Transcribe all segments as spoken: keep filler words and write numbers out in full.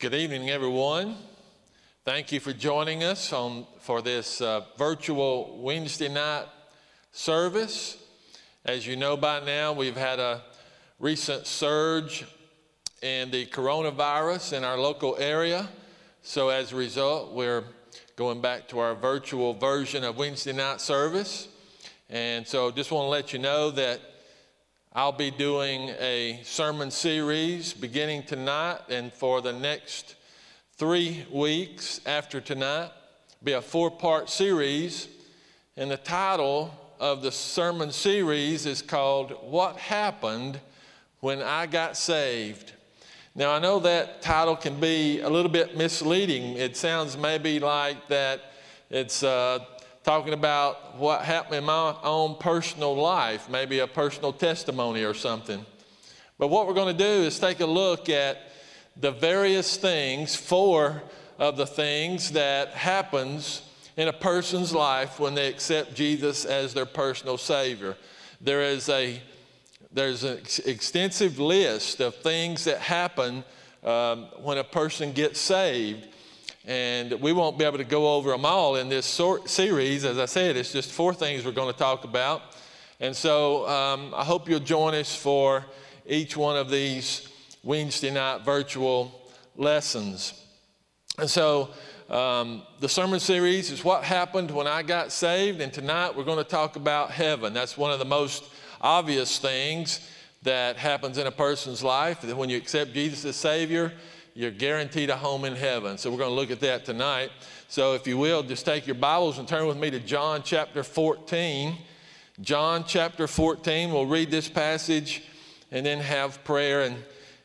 Good evening, everyone. Thank you for joining us on for this uh, virtual Wednesday night service. As you know by now, we've had a recent surge in the coronavirus in our local area. So as a result, we're going back to our virtual version of Wednesday night service. And so just want to let you know that I'll be doing a sermon series beginning tonight and for the next three weeks after tonight. It'll be a four-part series, and the title of the sermon series is called What Happened When I Got Saved? Now, I know that title can be a little bit misleading. It sounds maybe like that it's uh, talking about what happened in my own personal life, maybe a personal testimony or something. But what we're going to do is take a look at the various things, four of the things that happens in a person's life when they accept Jesus as their personal Savior. There is a there's an ex- extensive list of things that happen um, when a person gets saved. And we won't be able to go over them all in this sort series. As I said, it's just four things we're going to talk about. And so um, I hope you'll join us for each one of these Wednesday night virtual lessons. And so um, the sermon series is What Happened When I Got Saved. And tonight we're going to talk about heaven. That's one of the most obvious things that happens in a person's life. That when you accept Jesus as Savior, you're guaranteed a home in heaven. So we're going to look at that tonight. So if you will, just take your Bibles and turn with me to John chapter fourteen. John chapter fourteen. We'll read this passage and then have prayer and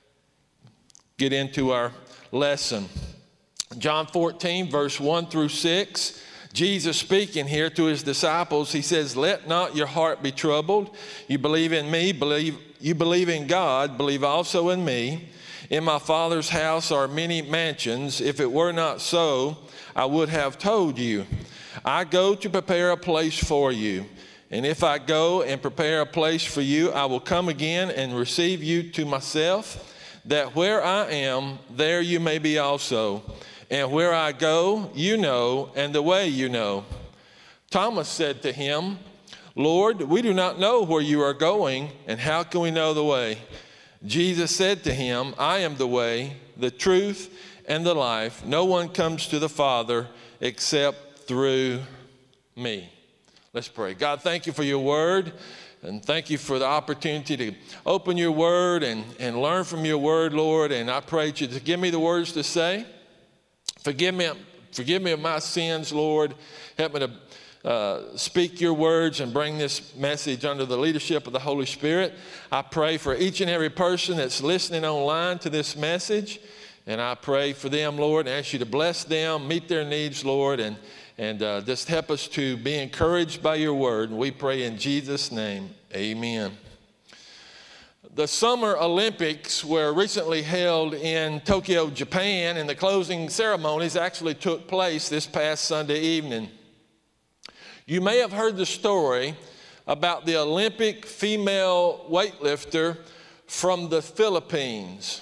get into our lesson. John fourteen, verse one through six. Jesus speaking here to his disciples. He says, "Let not your heart be troubled. You believe in me, believe you believe in God, believe also in me. In my Father's house are many mansions. If it were not so, I would have told you. I go to prepare a place for you. And if I go and prepare a place for you, I will come again and receive you to myself, that where I am, there you may be also. And where I go, you know, and the way you know." Thomas said to him, "Lord, we do not know where you are going, and how can we know the way?" Jesus said to him, "I am the way, the truth, and the life. No one comes to the Father except through me." Let's pray. God, thank you for your word, and thank you for the opportunity to open your word and, and learn from your word, Lord. And I pray that you to give me the words to say. Forgive me, forgive me of my sins, Lord. Help me to Uh, speak your words and bring this message under the leadership of the Holy Spirit. I pray for each and every person that's listening online to this message, and I pray for them, Lord, and ask you to bless them, meet their needs, Lord, and, and uh, just help us to be encouraged by your word. And we pray in Jesus' name, amen. The Summer Olympics were recently held in Tokyo, Japan, and the closing ceremonies actually took place this past Sunday evening. You may have heard the story about the Olympic female weightlifter from the Philippines.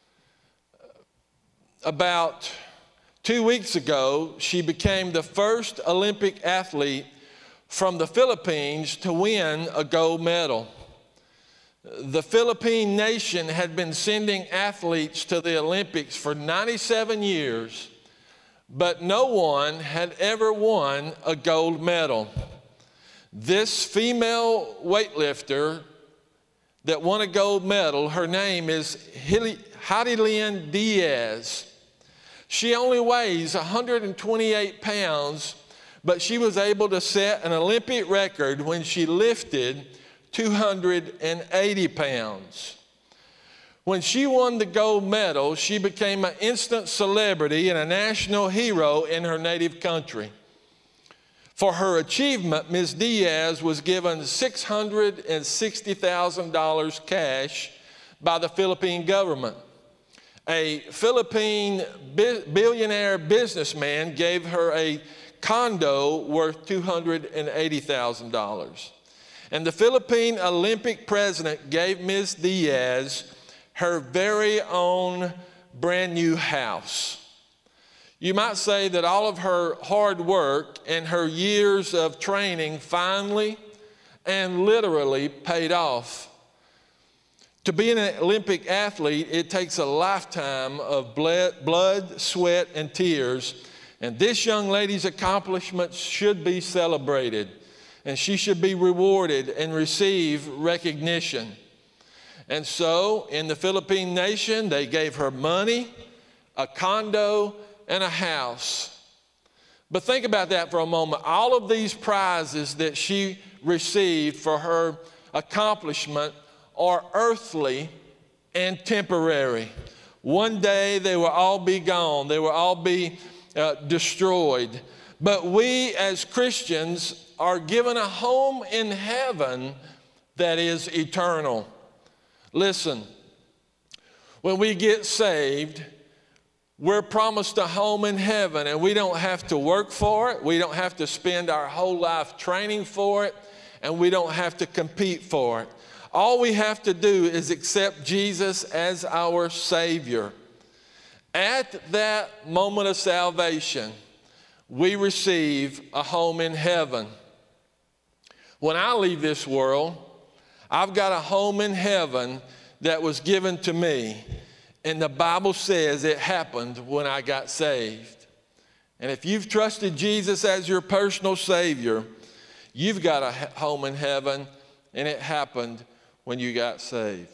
About two weeks ago, she became the first Olympic athlete from the Philippines to win a gold medal. The Philippine nation had been sending athletes to the Olympics for ninety-seven years, but no one had ever won a gold medal. This female weightlifter that won a gold medal, her name is Harilyn Diaz. She only weighs one hundred twenty-eight pounds, but she was able to set an Olympic record when she lifted two hundred eighty pounds. When she won the gold medal, she became an instant celebrity and a national hero in her native country. For her achievement, Miz Diaz was given six hundred sixty thousand dollars cash by the Philippine government. A Philippine billionaire businessman gave her a condo worth two hundred eighty thousand dollars. And the Philippine Olympic president gave Miz Diaz her very own brand new house. You might say that all of her hard work and her years of training finally and literally paid off. To be an Olympic athlete, it takes a lifetime of blood, sweat, and tears. And this young lady's accomplishments should be celebrated, and she should be rewarded and receive recognition. And so, in the Philippine nation, they gave her money, a condo, and a house. But think about that for a moment. All of these prizes that she received for her accomplishment are earthly and temporary. One day they will all be gone. They will all be uh, destroyed. But we as Christians are given a home in heaven that is eternal. Listen, when we get saved, we're promised a home in heaven, and we don't have to work for it. We don't have to spend our whole life training for it, and we don't have to compete for it. All we have to do is accept Jesus as our Savior. At that moment of salvation, we receive a home in heaven. When I leave this world, I've got a home in heaven that was given to me. And the Bible says it happened when I got saved. And if you've trusted Jesus as your personal Savior, you've got a home in heaven, and it happened when you got saved.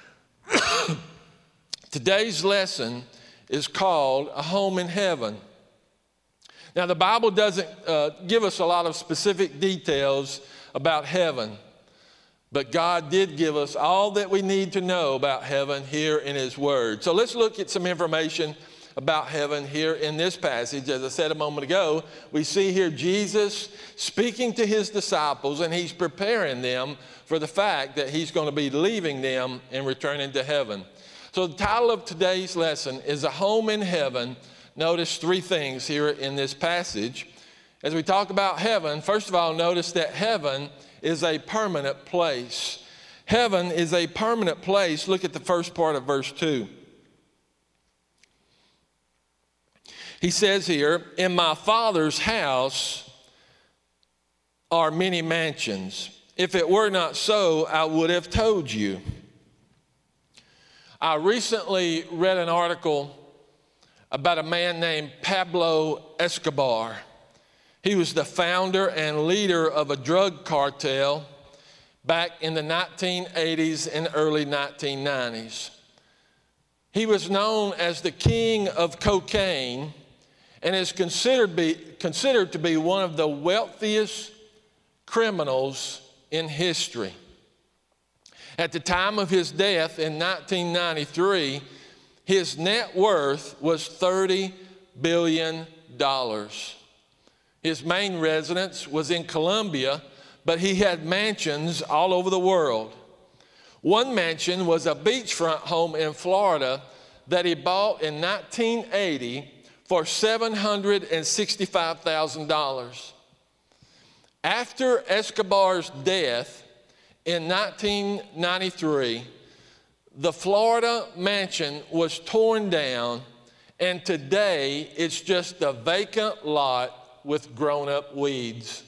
Today's lesson is called A Home in Heaven. Now, the Bible doesn't uh, give us a lot of specific details about heaven, but God did give us all that we need to know about heaven here in His Word. So let's look at some information about heaven here in this passage. As I said a moment ago, we see here Jesus speaking to His disciples, and He's preparing them for the fact that He's going to be leaving them and returning to heaven. So the title of today's lesson is A Home in Heaven. Notice three things here in this passage. As we talk about heaven, first of all, notice that heaven is a permanent place. Heaven is a permanent place. Look at the first part of verse two. He says here, "In my Father's house are many mansions. If it were not so, I would have told you." I recently read an article about a man named Pablo Escobar. He was the founder and leader of a drug cartel back in the nineteen eighties and early nineteen nineties. He was known as the king of cocaine and is considered, be, considered to be one of the wealthiest criminals in history. At the time of his death in nineteen ninety-three, his net worth was thirty billion dollars. His main residence was in Colombia, but he had mansions all over the world. One mansion was a beachfront home in Florida that he bought in nineteen eighty for seven hundred sixty-five thousand dollars. After Escobar's death in nineteen ninety-three, the Florida mansion was torn down, and today it's just a vacant lot with grown-up weeds.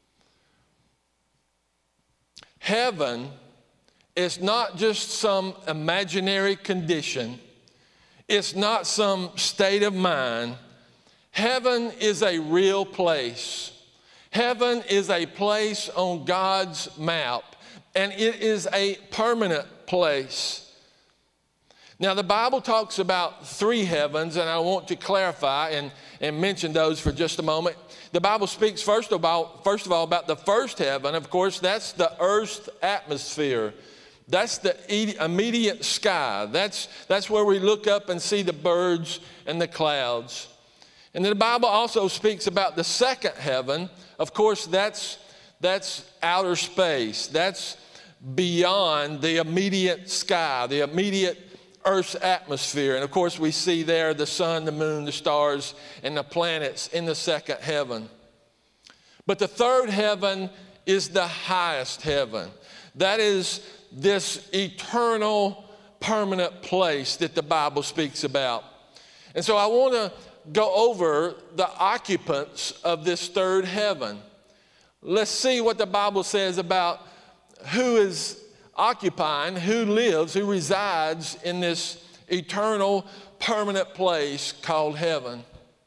Heaven is not just some imaginary condition. It's not some state of mind. Heaven is a real place. Heaven is a place on God's map, and it is a permanent place. Now, the Bible talks about three heavens, and I want to clarify and, and mention those for just a moment. The Bible speaks first of all, first of all about the first heaven. Of course, that's the earth's atmosphere. That's the immediate sky. That's, that's where we look up and see the birds and the clouds. And then the Bible also speaks about the second heaven. Of course, that's, that's outer space. That's beyond the immediate sky, the immediate Earth's atmosphere. And of course, we see there the sun, the moon, the stars, and the planets in the second heaven. But the third heaven is the highest heaven. That is this eternal permanent place that the Bible speaks about. And so I want to go over the occupants of this third heaven. Let's see what the Bible says about who is occupying, who lives, who resides in this eternal, permanent place called heaven.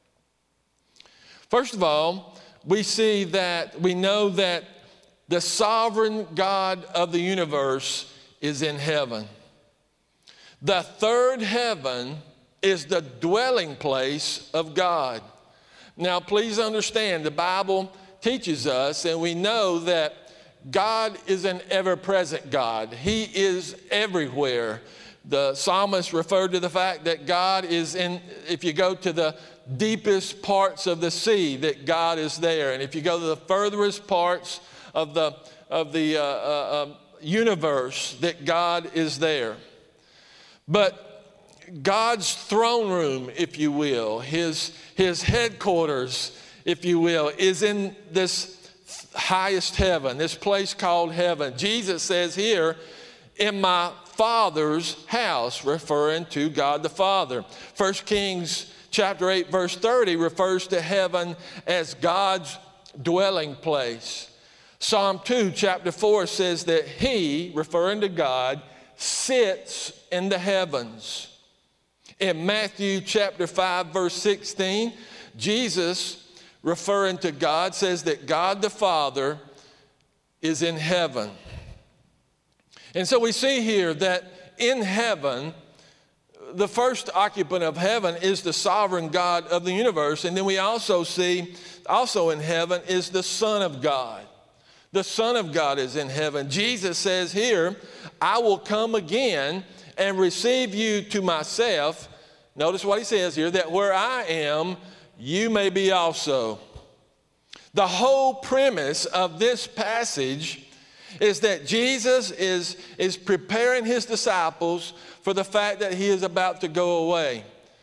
First of all, we see that, we know that the sovereign God of the universe is in heaven. The third heaven is the dwelling place of God. Now, please understand, the Bible teaches us, and we know that God is an ever-present God. He is everywhere. The psalmist referred to the fact that God is in, if you go to the deepest parts of the sea, that God is there. And if you go to the furthest parts of the, of the uh, uh, uh, universe, that God is there. But God's throne room, if you will, his, his headquarters, if you will, is in this highest heaven, this place called heaven. Jesus says here, in my Father's house, referring to God the Father. First Kings chapter eight, verse thirty refers to heaven as God's dwelling place. Psalm two, chapter four says that he, referring to God, sits in the heavens. In Matthew chapter five, verse sixteen, Jesus, referring to God, says that God the Father is in heaven. And so we see here that in heaven, the first occupant of heaven is the sovereign God of the universe. And then we also see, also in heaven is the Son of God. The Son of God is in heaven. Jesus says here, I will come again and receive you to myself. Notice what he says here, that where I am, you may be also. The whole premise of this passage is that Jesus is, is preparing his disciples for the fact that he is about to go away.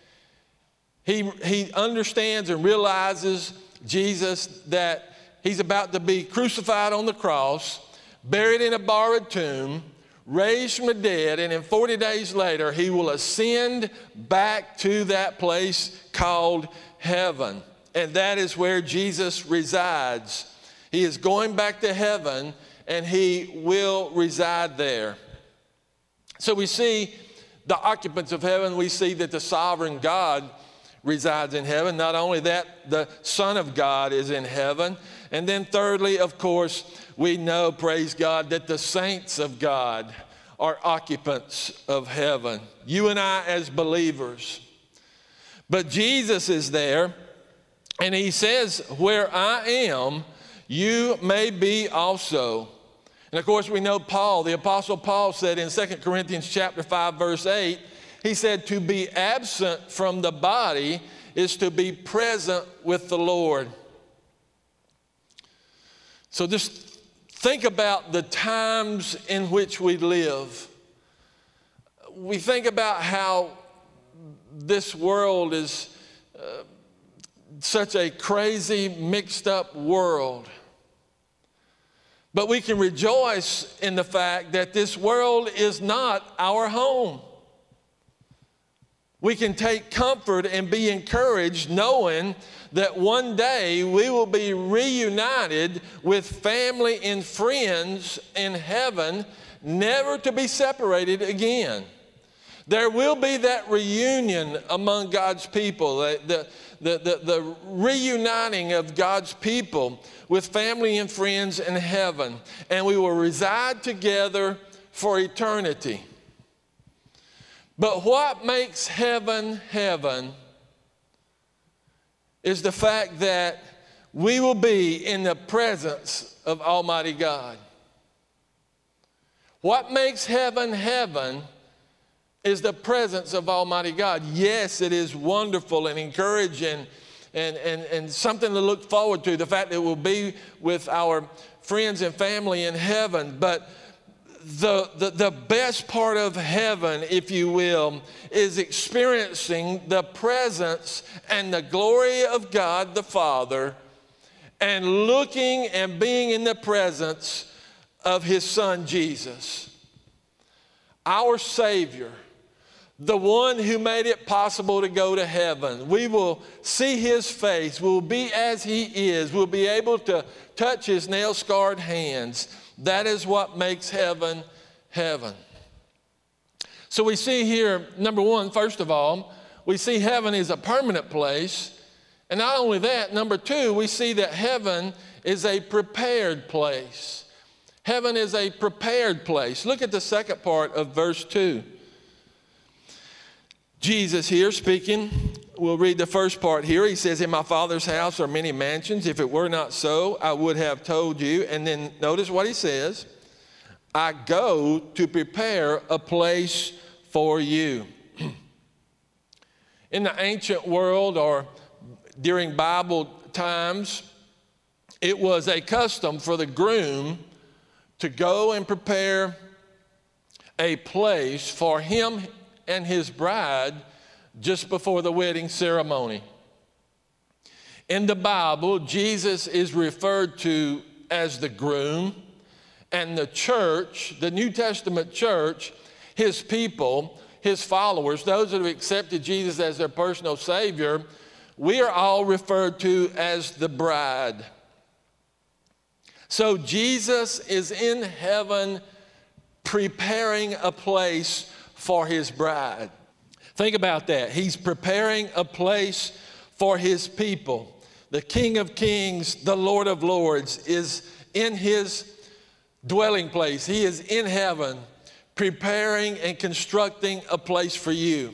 He, he understands and realizes, Jesus, that he's about to be crucified on the cross, buried in a borrowed tomb, raised from the dead, and in forty days later, he will ascend back to that place called heaven. And that is where Jesus resides. He is going back to heaven, and he will reside there. So we see the occupants of heaven. We see that the sovereign God resides in heaven. Not only that, the Son of God is in heaven. And then thirdly, of course, we know, praise God, that the saints of God are occupants of heaven. You and I as believers. But Jesus is there, and he says, where I am, you may be also. And of course, we know Paul, the Apostle Paul said in Second Corinthians chapter five, verse eight, he said, to be absent from the body is to be present with the Lord. So just think about the times in which we live. We think about how this world is uh, such a crazy, mixed up world. But we can rejoice in the fact that this world is not our home. We can take comfort and be encouraged knowing that one day we will be reunited with family and friends in heaven, never to be separated again. There will be that reunion among God's people, the, the, the, the, the reuniting of God's people with family and friends in heaven, and we will reside together for eternity. But what makes heaven heaven is the fact that we will be in the presence of Almighty God. What makes heaven heaven is the presence of Almighty God. Yes, it is wonderful and encouraging and, and, and something to look forward to, the fact that we'll be with our friends and family in heaven. But the, the, the best part of heaven, if you will, is experiencing the presence and the glory of God the Father and looking and being in the presence of his Son, Jesus. our Savior, the one who made it possible to go to heaven. We will see his face. We'll be as he is. We'll be able to touch his nail-scarred hands. That is what makes heaven heaven. So we see here, number one, first of all, we see heaven is a permanent place. And not only that, number two, we see that heaven is a prepared place. Heaven is a prepared place. Look at the second part of verse two. Jesus here speaking, we'll read the first part here. He says, in my Father's house are many mansions. If it were not so, I would have told you. And then notice what he says. I go to prepare a place for you. In the ancient world or during Bible times, it was a custom for the groom to go and prepare a place for him and his bride just before the wedding ceremony. In the Bible, Jesus is referred to as the groom, and the church, the New Testament church, his people, his followers, those that have accepted Jesus as their personal Savior, we are all referred to as the bride. So Jesus is in heaven preparing a place for his bride. Think about that. He's preparing a place for his people. The King of Kings, the Lord of Lords, is in his dwelling place. He is in heaven preparing and constructing a place for you.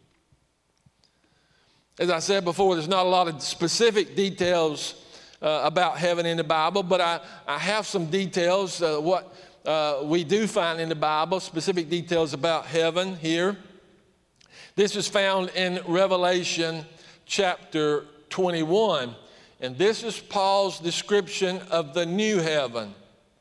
As I said before, there's not a lot of specific details uh, about heaven in the Bible, but I, I have some details, uh, what uh, we do find in the Bible, specific details about heaven here. This is found in Revelation chapter twenty-one, and this is Paul's description of the new heaven.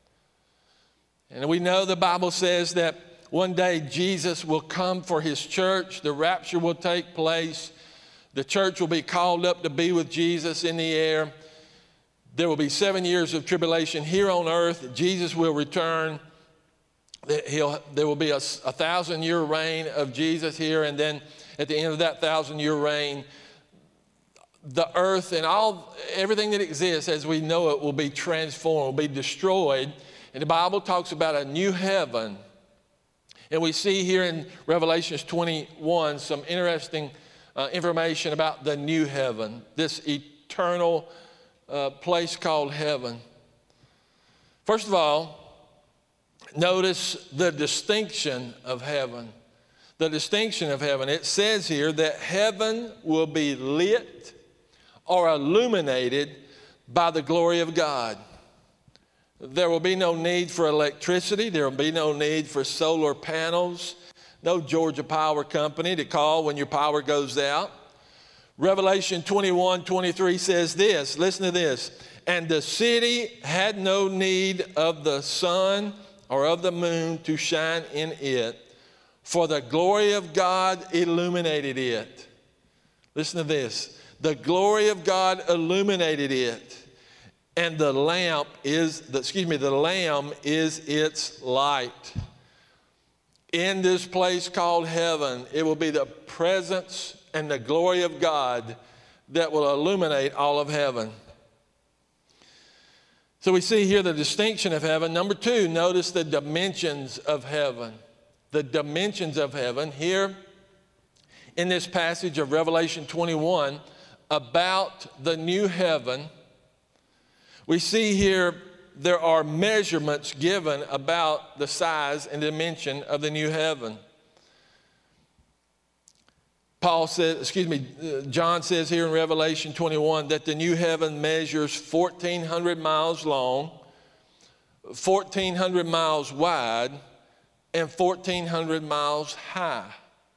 And we know the Bible says that one day Jesus will come for his church, the rapture will take place, the church will be called up to be with Jesus in the air. There will be seven years of tribulation here on earth. Jesus will return. He'll, there will be a, a thousand-year reign of Jesus here, and then at the end of that thousand-year reign, the earth and all everything that exists as we know it will be transformed, will be destroyed. And the Bible talks about a new heaven. And we see here in Revelation twenty-one some interesting uh, information about the new heaven, this eternal uh, place called heaven. First of all, notice the distinction of heaven. The distinction of heaven. It says here that heaven will be lit or illuminated by the glory of God. There will be no need for electricity. There will be no need for solar panels. No Georgia Power Company to call when your power goes out. Revelation twenty-one twenty-three says this. Listen to this. And the city had no need of the sun or of the moon to shine in it, for the glory of God illuminated it. Listen to this. The glory of God illuminated it. And the lamp is, the, excuse me, the Lamb is its light. In this place called heaven, it will be the presence and the glory of God that will illuminate all of heaven. So we see here the distinction of heaven. Number two, notice the dimensions of heaven. The dimensions of heaven. Here in this passage of Revelation twenty-one about the new heaven, we see here there are measurements given about the size and dimension of the new heaven. Paul says, excuse me, John says here in Revelation twenty-one that the new heaven measures fourteen hundred miles long, fourteen hundred miles wide, and fourteen hundred miles high.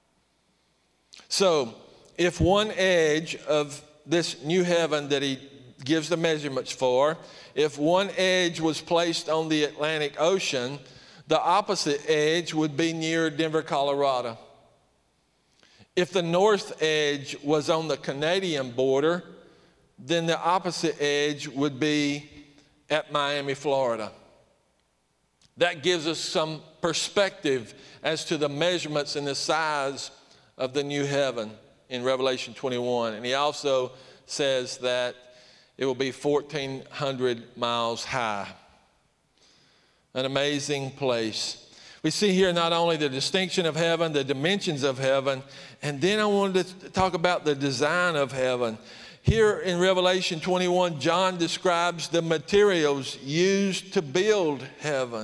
So, if one edge of this new heaven that he gives the measurements for, if one edge was placed on the Atlantic Ocean, the opposite edge would be near Denver, Colorado. If the north edge was on the Canadian border, then the opposite edge would be at Miami, Florida. That gives us some perspective as to the measurements and the size of the new heaven in Revelation twenty-one. And he also says that it will be fourteen hundred miles high. An amazing place. We see here not only the distinction of heaven, the dimensions of heaven, and then I wanted to talk about the design of heaven. Here in Revelation twenty-one, John describes the materials used to build heaven.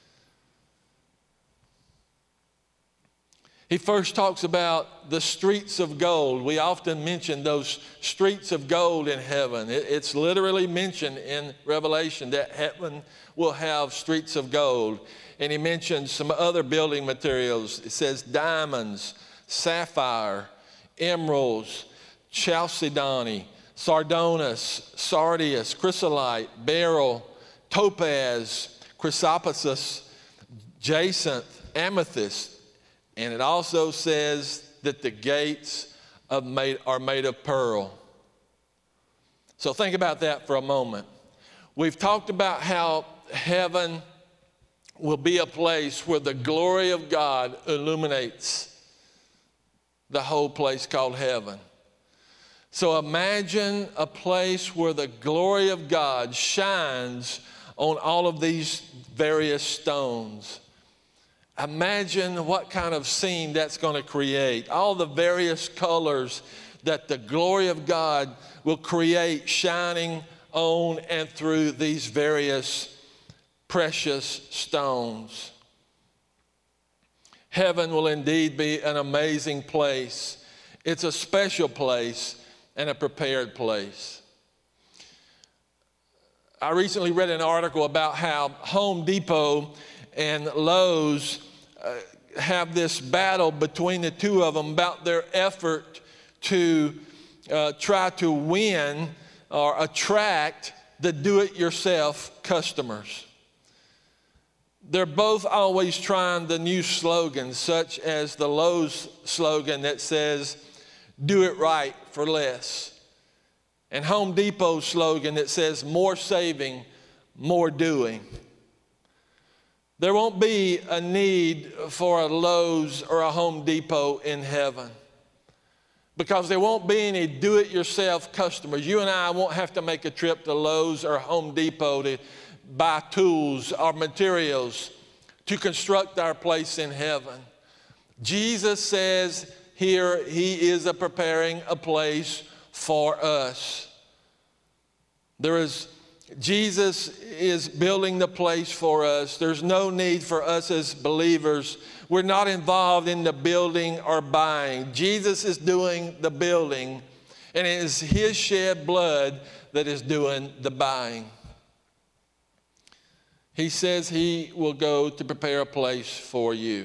He first talks about the streets of gold. We often mention those streets of gold in heaven. It's literally mentioned in Revelation that heaven will have streets of gold. And he mentions some other building materials. It says diamonds, sapphire, emeralds, chalcedony, sardonyx, sardius, chrysolite, beryl, topaz, chrysoprasus, jacinth, amethyst. And it also says that the gates of made, are made of pearl. So think about that for a moment. We've talked about how heaven will be a place where the glory of God illuminates the whole place called heaven. So imagine a place where the glory of God shines on all of these various stones. Imagine what kind of scene that's going to create. All the various colors that the glory of God will create shining on and through these various precious stones. Heaven will indeed be an amazing place. It's a special place and a prepared place. I recently read an article about how Home Depot and Lowe's uh, have this battle between the two of them about their effort to uh, try to win or attract the do-it-yourself customers. They're both always trying the new slogans, such as the Lowe's slogan that says, "Do it right for less." And Home Depot's slogan that says, "More saving, more doing." There won't be a need for a Lowe's or a Home Depot in heaven, because there won't be any do-it-yourself customers. You and I won't have to make a trip to Lowe's or Home Depot to buy tools or materials to construct our place in heaven. Jesus says here he is a preparing a place for us. There is, Jesus is building the place for us. There's no need for us as believers. We're not involved in the building or buying. Jesus is doing the building, and it is his shed blood that is doing the buying. He says he will go to prepare a place for you.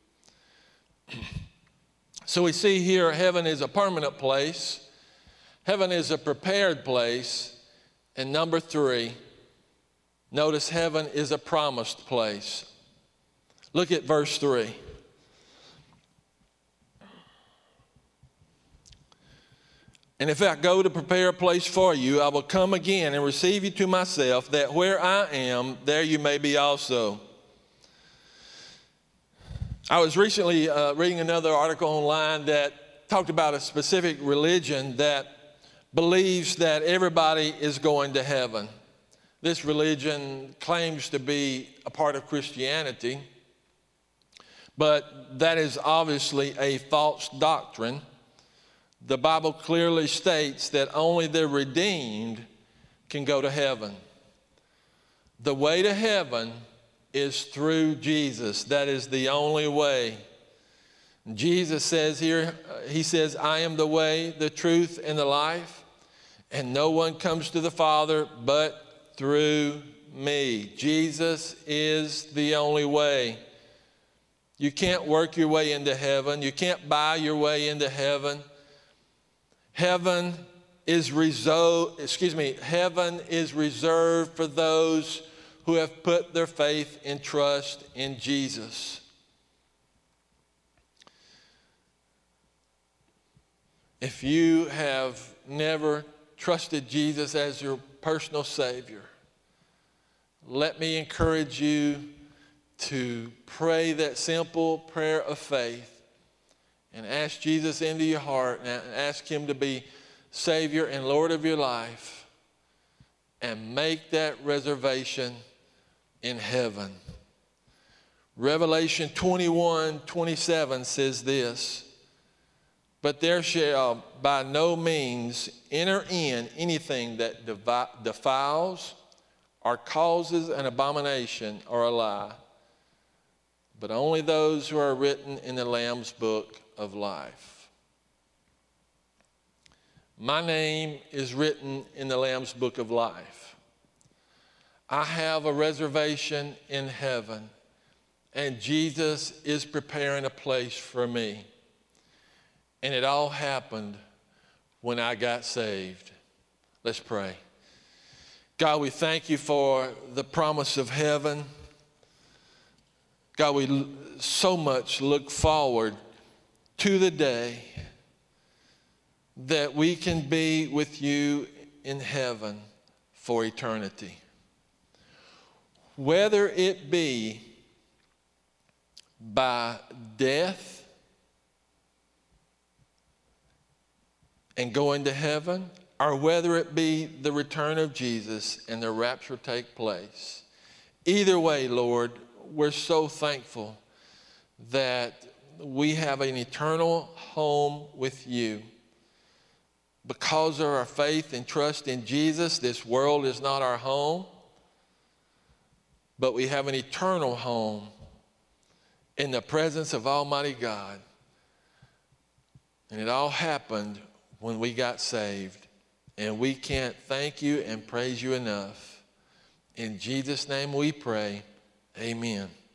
So we see here heaven is a permanent place. Heaven is a prepared place. And number three, notice heaven is a promised place. Look at verse three. "And if I go to prepare a place for you, I will come again and receive you to myself, that where I am, there you may be also." I was recently uh, reading another article online that talked about a specific religion that believes that everybody is going to heaven. This religion claims to be a part of Christianity, but that is obviously a false doctrine. The Bible clearly states that only the redeemed can go to heaven. The way to heaven is through Jesus. That is the only way. Jesus says here, he says, "I am the way, the truth, and the life, and no one comes to the Father but through me." Jesus is the only way. You can't work your way into heaven. You can't buy your way into heaven. Heaven is reserved, excuse me, heaven is reserved for those who have put their faith and trust in Jesus. If you have never trusted Jesus as your personal Savior, let me encourage you to pray that simple prayer of faith and ask Jesus into your heart and ask him to be Savior and Lord of your life, and make that reservation in heaven. Revelation twenty-one twenty-seven says this, but there shall by no means enter in anything that defiles or causes an abomination or a lie, but only those who are written in the Lamb's book of life. My name is written in the Lamb's book of life. I have a reservation in heaven, and Jesus is preparing a place for me. And it all happened when I got saved. Let's pray. God, we thank you for the promise of heaven. God, we so much look forward to the day that we can be with you in heaven for eternity. Whether it be by death and going to heaven, or whether it be the return of Jesus and the rapture take place. Either way, Lord, we're so thankful that we have an eternal home with you. Because of our faith and trust in Jesus, this world is not our home, but we have an eternal home in the presence of Almighty God. And it all happened when we got saved. And we can't thank you and praise you enough. In Jesus' name we pray, amen.